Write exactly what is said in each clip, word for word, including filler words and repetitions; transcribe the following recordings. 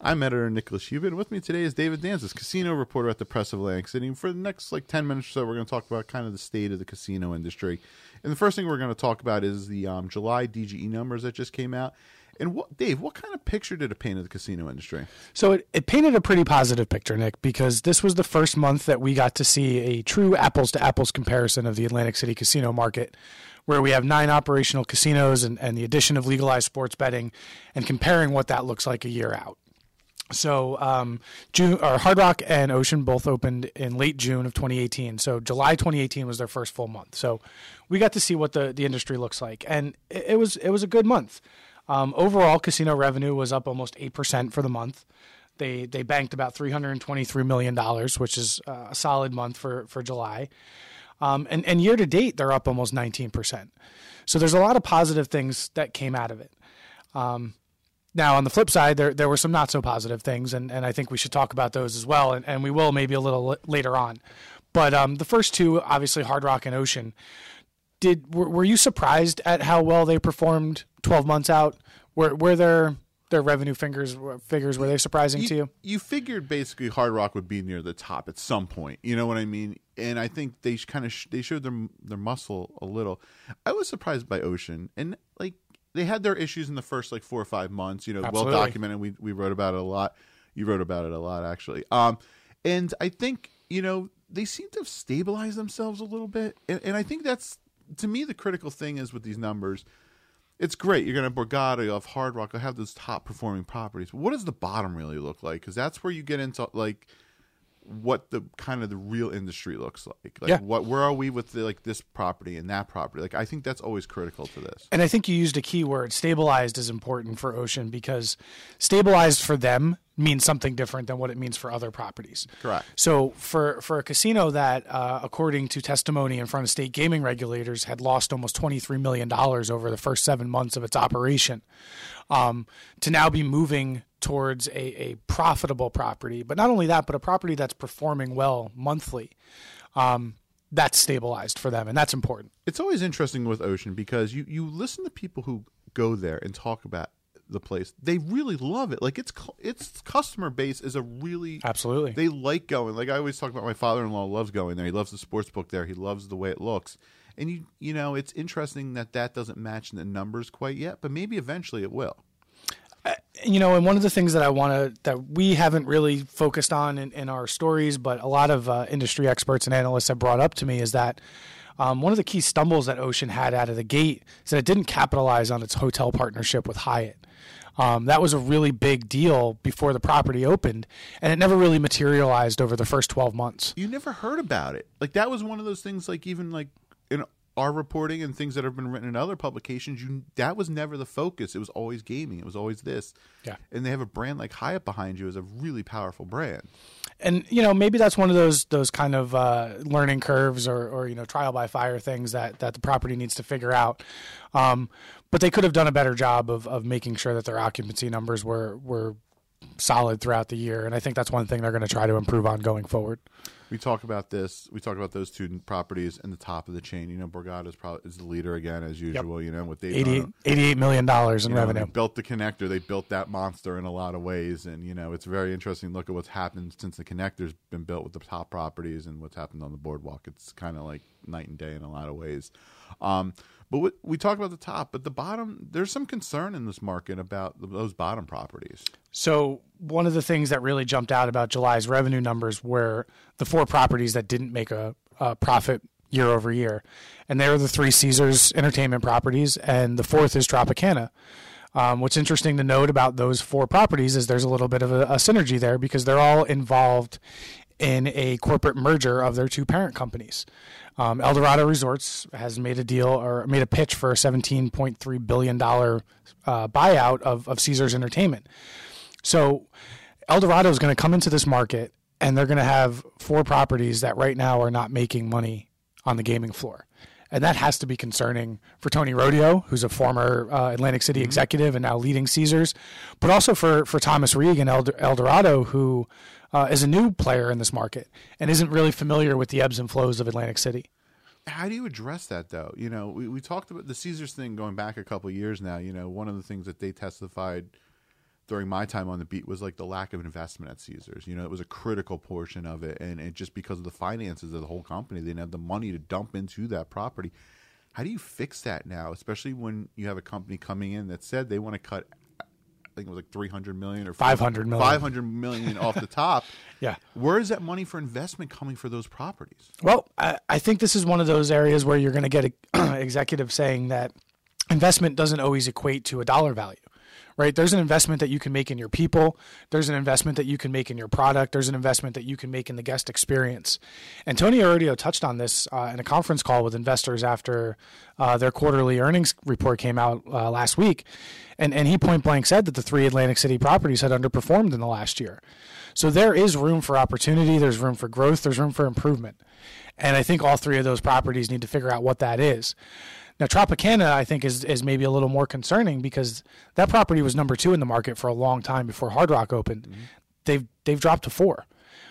I'm editor Nicholas Hubin. With me today is David Danzis, casino reporter at the Press of Atlantic City. And for the next like ten minutes or so, we're going to talk about kind of the state of the casino industry. And the first thing we're going to talk about is the um, July D G E numbers that just came out. And what, Dave, what kind of picture did it paint of the casino industry? So it, it painted a pretty positive picture, Nick, because this was the first month that we got to see a true apples-to-apples comparison of the Atlantic City casino market, where we have nine operational casinos and, and the addition of legalized sports betting, and comparing what that looks like a year out. So um, June, or Hard Rock and Ocean both opened in late June of twenty eighteen. So July twenty eighteen was their first full month. So we got to see what the, the industry looks like, and it, it was it was a good month. Um, overall, casino revenue was up almost eight percent for the month. They they banked about three hundred twenty-three million dollars, which is uh, a solid month for, for July. Um, and, and year to date, they're up almost nineteen percent. So there's a lot of positive things that came out of it. Um, now, on the flip side, there there were some not so positive things, and, and I think we should talk about those as well, and, and we will maybe a little l- later on. But um, the first two, obviously Hard Rock and Ocean, Did were, were you surprised at how well they performed twelve months out? Were were their their revenue figures figures were they surprising you, to you? You figured basically Hard Rock would be near the top at some point. You know what I mean? And I think they kind of sh- they showed their their muscle a little. I was surprised by Ocean, and like they had their issues in the first like four or five months. You know, well documented. We we wrote about it a lot. You wrote about it a lot actually. Um, and I think you know they seem to have stabilized themselves a little bit, and, and I think that's. To me, the critical thing is with these numbers, it's great. You're going to have Borgata, you'll have Hard Rock, you'll have those top performing properties. But what does the bottom really look like? Because that's where you get into like what the kind of the real industry looks like. Like yeah. what where are we with the, like this property and that property? Like I think that's always critical to this. And I think you used a key word. Stabilized is important for Ocean because stabilized for them means something different than what it means for other properties. Correct. So for, for a casino that, uh, according to testimony in front of state gaming regulators, had lost almost twenty-three million dollars over the first seven months of its operation, um, to now be moving towards a, a profitable property, but not only that, but a property that's performing well monthly, um, that's stabilized for them, and that's important. It's always interesting with Ocean because you, you listen to people who go there and talk about the place. They really love it. Like its its customer base is a really absolutely. They like going. Like I always talk about, my father-in-law loves going there. He loves the sports book there. He loves the way it looks. And you you know, it's interesting that that doesn't match the numbers quite yet, but maybe eventually it will. Uh, you know, and one of the things that I want to, that we haven't really focused on in, in our stories, but a lot of uh, industry experts and analysts have brought up to me is that um, one of the key stumbles that Ocean had out of the gate is that it didn't capitalize on its hotel partnership with Hyatt. Um, that was a really big deal before the property opened, and it never really materialized over the first twelve months. You never heard about it. Like that was one of those things, like even like in our reporting and things that have been written in other publications, you that was never the focus. It was always gaming. It was always this. Yeah. And they have a brand like Hyatt behind you is a really powerful brand. And, you know, maybe that's one of those those kind of uh, learning curves or, or, you know, trial by fire things that, that the property needs to figure out. Um, but they could have done a better job of, of making sure that their occupancy numbers were, were solid throughout the year. And I think that's one thing they're going to try to improve on going forward. We talk about this. We talk about those two properties in the top of the chain. You know, Borgata is probably is the leader again, as usual. Yep. You know, with Daytona, eighty-eight million dollars in you know, revenue. They built the connector. They built that monster in a lot of ways, and you know, it's very interesting. Look at what's happened since the connector's been built with the top properties, and what's happened on the boardwalk. It's kind of like night and day in a lot of ways. Um, but we, we talk about the top, but the bottom. There's some concern in this market about those bottom properties. So one of the things that really jumped out about July's revenue numbers were the four properties that didn't make a, a profit year over year. And they were the three Caesars Entertainment properties, and the fourth is Tropicana. Um, what's interesting to note about those four properties is there's a little bit of a, a synergy there because they're all involved in a corporate merger of their two parent companies. Um, Eldorado Resorts has made a deal or made a pitch for a seventeen point three billion dollars uh, buyout of, of Caesars Entertainment. So Eldorado is going to come into this market, and they're going to have four properties that right now are not making money on the gaming floor. And that has to be concerning for Tony Rodio, who's a former uh, Atlantic City mm-hmm. executive and now leading Caesars, but also for, for Thomas Reeg and Eld- Eldorado, who uh, is a new player in this market and isn't really familiar with the ebbs and flows of Atlantic City. How do you address that, though? You know, we, we talked about the Caesars thing going back a couple of years now. You know, one of the things that they testified during my time on the beat was like the lack of investment at Caesars. You know, it was a critical portion of it, and it just because of the finances of the whole company, they didn't have the money to dump into that property. How do you fix that now, especially when you have a company coming in that said they want to cut, I think it was like three hundred million or five hundred million, five hundred million off the top. Yeah. Where is that money for investment coming for those properties? Well, I, I think this is one of those areas where you're going to get a executive saying that investment doesn't always equate to a dollar value. Right? There's an investment that you can make in your people. There's an investment that you can make in your product. There's an investment that you can make in the guest experience. And Tony Arrodio touched on this uh, in a conference call with investors after uh, their quarterly earnings report came out uh, last week. And, and he point blank said that the three Atlantic City properties had underperformed in the last year. So there is room for opportunity. There's room for growth. There's room for improvement. And I think all three of those properties need to figure out what that is. Now, Tropicana, I think, is is maybe a little more concerning because that property was number two in the market for a long time before Hard Rock opened. Mm-hmm. They've they've dropped to four,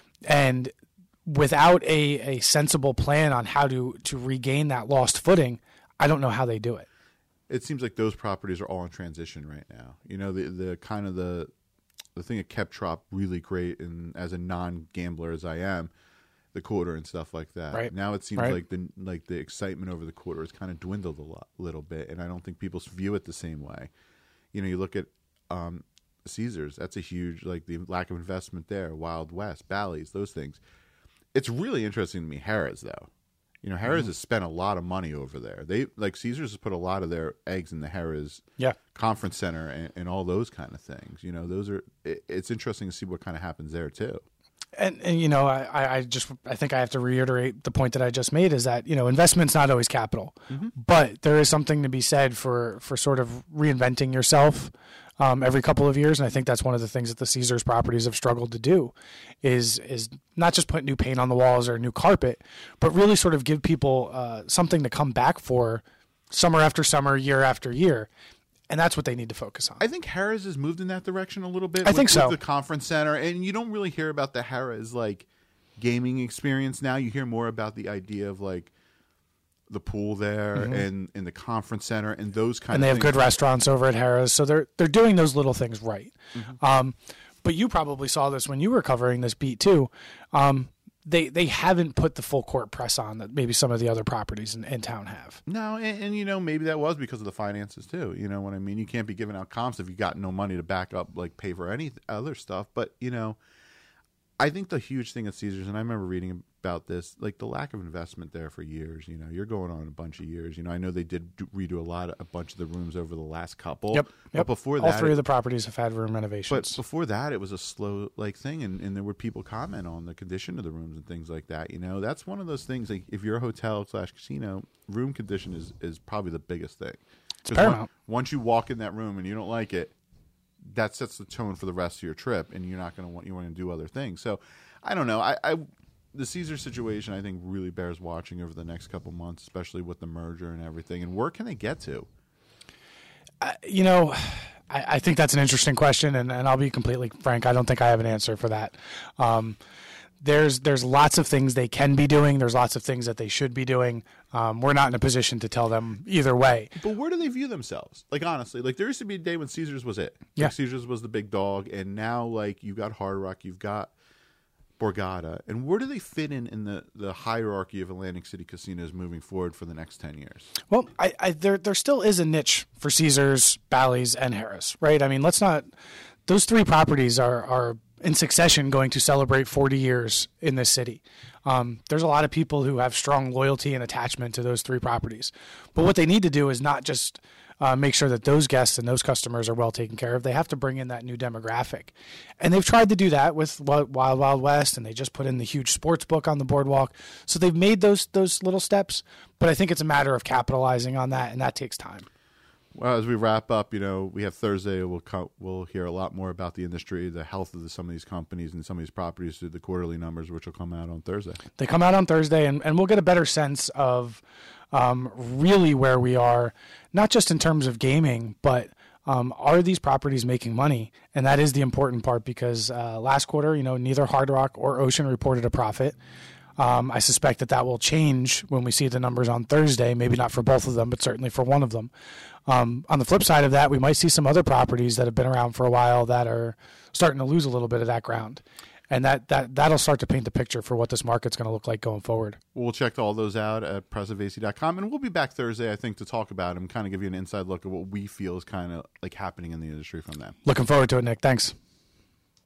and without a, a sensible plan on how to to regain that lost footing, I don't know how they do it. It seems like those properties are all in transition right now. You know, the the kind of the the thing that kept Trop really great, and as a non-gambler as I am, the quarter and stuff like that. Right. Now it seems right. like the like the excitement over the quarter has kind of dwindled a lot, little bit, and I don't think people view it the same way. You know, you look at um, Caesars. That's a huge like the lack of investment there. Wild West, Bally's, those things. It's really interesting to me. Harrah's though, you know, Harrah's mm-hmm. has spent a lot of money over there. They like Caesars has put a lot of their eggs in the Harrah's yeah. conference center and, and all those kind of things. You know, those are. It, it's interesting to see what kind of happens there too. And, and you know, I, I just I think I have to reiterate the point that I just made is that, you know, investment's not always capital, mm-hmm. but there is something to be said for, for sort of reinventing yourself um, every couple of years. And I think that's one of the things that the Caesars properties have struggled to do is is not just put new paint on the walls or new carpet, but really sort of give people uh, something to come back for summer after summer, year after year. And that's what they need to focus on. I think Harrah's has moved in that direction a little bit. I with, think so. With the conference center, and you don't really hear about the Harrah's like gaming experience now. You hear more about the idea of like the pool there mm-hmm. and in the conference center and those kind. And of they things. have good restaurants over at Harrah's, so they're they're doing those little things right. Mm-hmm. Um, but you probably saw this when you were covering this beat too. Um, They they haven't put the full court press on that maybe some of the other properties in, in town have. No, and, and, you know, maybe that was because of the finances, too. You know what I mean? You can't be giving out comps if you got no money to back up, like, pay for any other stuff. But, you know, I think the huge thing at Caesars, and I remember reading about this, like, the lack of investment there for years. You know, you're going on a bunch of years. You know, I know they did do, redo a lot of, a bunch of the rooms over the last couple. Yep. But yep. before All that... All three it, of the properties have had room renovations. But before that, it was a slow, like, thing, and, and there were people comment on the condition of the rooms and things like that. You know, that's one of those things, like, if you're a hotel slash casino, room condition is, is probably the biggest thing. It's paramount. One, once you walk in that room and you don't like it, that sets the tone for the rest of your trip, and you're not going to want, you want to do other things. So, I don't know. I, I the Caesar situation, I think, really bears watching over the next couple months, especially with the merger and everything. And where can they get to? Uh, you know, I, I think that's an interesting question, and, and I'll be completely frank. I don't think I have an answer for that. Um, there's there's lots of things they can be doing. There's lots of things that they should be doing. Um, we're not in a position to tell them either way. But where do they view themselves? Like, honestly, like there used to be a day when Caesars was it. Yeah. Like, Caesars was the big dog, and now, like, you've got Hard Rock, you've got Borgata, and where do they fit in in the, the hierarchy of Atlantic City casinos moving forward for the next ten years? Well, I, I there there still is a niche for Caesars, Bally's, and Harrah's, right? I mean, let's not – those three properties are, are in succession going to celebrate forty years in this city. Um, there's a lot of people who have strong loyalty and attachment to those three properties. But what they need to do is not just – Uh, make sure that those guests and those customers are well taken care of. They have to bring in that new demographic. And they've tried to do that with Wild Wild West, and they just put in the huge sports book on the boardwalk. So they've made those those little steps, but I think it's a matter of capitalizing on that, and that takes time. Well, as we wrap up, you know, we have Thursday. We'll co- we'll hear a lot more about the industry, the health of the, some of these companies and some of these properties through the quarterly numbers, which will come out on Thursday. They come out on Thursday, and, and we'll get a better sense of um, really where we are, not just in terms of gaming, but um, are these properties making money? And that is the important part because uh, last quarter, you know, neither Hard Rock or Ocean reported a profit. Um, I suspect that that will change when we see the numbers on Thursday, maybe not for both of them, but certainly for one of them. Um, on the flip side of that, we might see some other properties that have been around for a while that are starting to lose a little bit of that ground. And that, that, that'll start to paint the picture for what this market's going to look like going forward. We'll check all those out at press of a c dot com, and we'll be back Thursday, I think, to talk about them, kind of give you an inside look at what we feel is kind of like happening in the industry from them. Looking forward to it, Nick. Thanks.